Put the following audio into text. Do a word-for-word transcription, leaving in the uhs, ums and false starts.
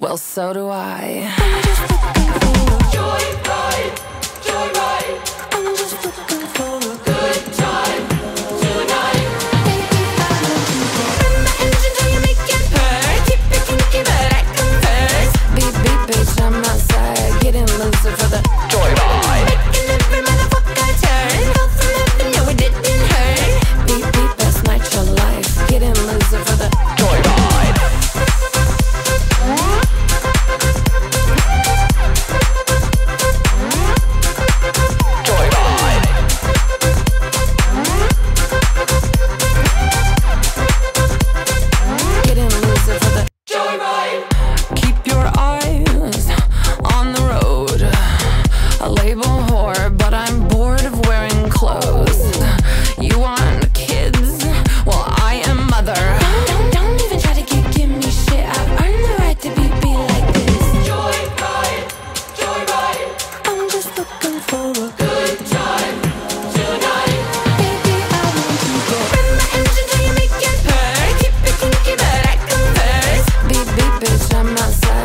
Well, so do I. I'm just looking for a Joyride, joyride. I'm just looking for a Good time tonight. baby, I want you to Run my engine till you make it purr. Keep it kinky, but I come first. Beep, beep, bitch, I'm outside. Getting looser for the Joyride. making every motherfucker turn. Go from heaven, no, it didn't hurt. Beep, beep, best night your life. Getting looser for the Joyride. Joyride. getting looser for the Joyride. keep your eyes on the road. A label whore, but I'm bored of wearing clothes. You want kids? Well, I am mother. Don't, don't even try to get, give me shit. I've earned the right to be, be like this. Joyride, joyride. I'm just looking for a Good time tonight. baby, I want you to Run my engine till you make it purr. Keep it kinky, but I come first. Beep, beep, bitch, I'm outside.